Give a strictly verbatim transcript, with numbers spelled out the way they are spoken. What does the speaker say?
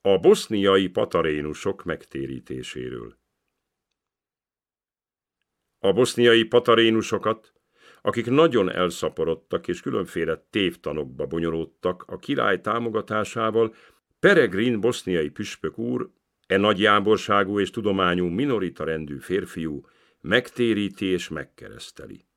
A boszniai patarénusok megtérítéséről. A boszniai patarénusokat, akik nagyon elszaporodtak és különféle tévtanokba bonyolódtak a király támogatásával, Peregrin boszniai püspök úr, e nagyjáborságú és tudományú minorita rendű férfiú megtéríti és megkereszteli.